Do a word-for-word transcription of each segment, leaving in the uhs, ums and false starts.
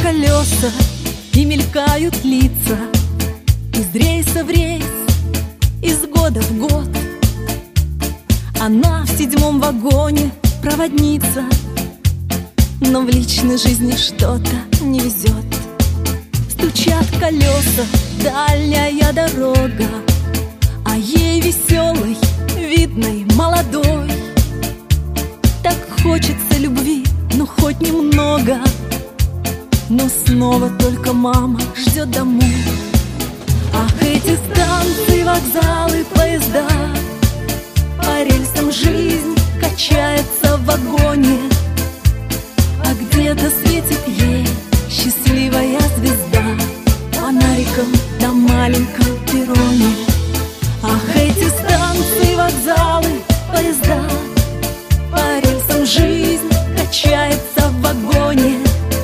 колеса, и мелькают лица, из рейса в рейс, из года в год. Она в седьмом вагоне проводница, но в личной жизни что-то не везет. Стучат колеса, дальняя дорога, а ей веселой, видной, молодой. Так хочется любви, ну хоть немного, но снова только мама ждет домой. Ах, эти станции, вокзалы, поезда, по рельсам жизнь качается в вагоне, а где-то светит ей счастливая звезда фонариком на маленьком перроне. Ах, эти станции, вокзалы, поезда, по рельсам жизнь качается в вагоне,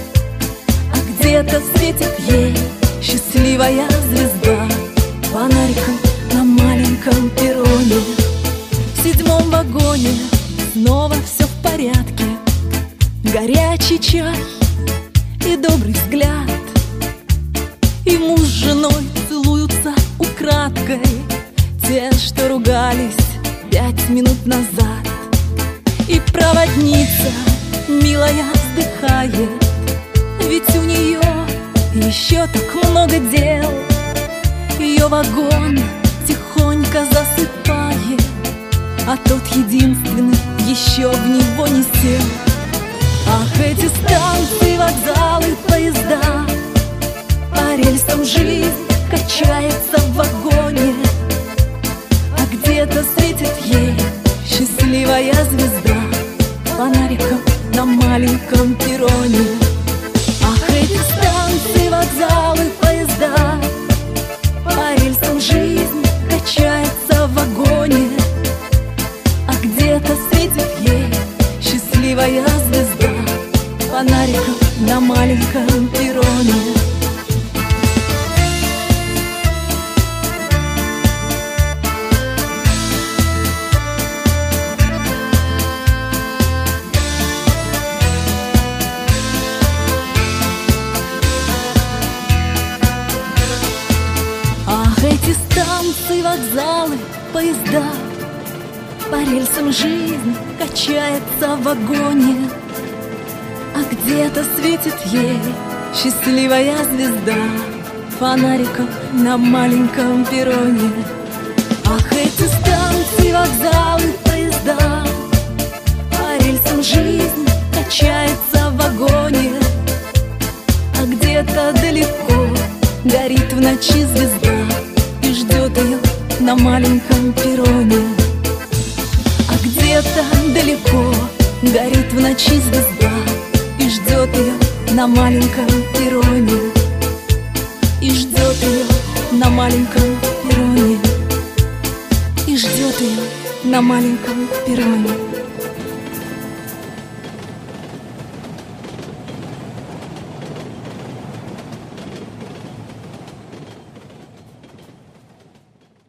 а где-то светит ей счастливая звезда фонариком на маленьком перроне. В седьмом вагоне снова все в порядке, горячий чай и добрый взгляд, и муж с женой целуются украдкой, те, что ругались пять минут назад. И проводница, милая, вздыхает, ведь у нее еще так много дел. Ее вагон тихонько засыпает, а тот единственный еще в него не сел. Ах, эти станции, вокзалы, поезда, по рельсам жизнь качается в вагоне, а где-то светит ей счастливая звезда фонариком на маленьком перроне. Ах, эти станции, вокзалы, поезда, по рельсам жизнь качается в вагоне, а где-то светит ей счастливая звезда фонариком на маленьком перроне. Ах, эти станции, вокзалы, поезда, по рельсам жизнь качается в вагоне, а где-то светит ей счастливая звезда фонариком на маленьком перроне. Ах, эти станции, вокзалы, поезда, по рельсам жизнь качается в вагоне, а где-то далеко горит в ночи звезда и ждет ее на маленьком перроне. А где-то далеко горит в ночи звезда и ждет ее на маленьком перроне, и ждет ее на маленьком перроне, и ждет ее на маленьком перроне.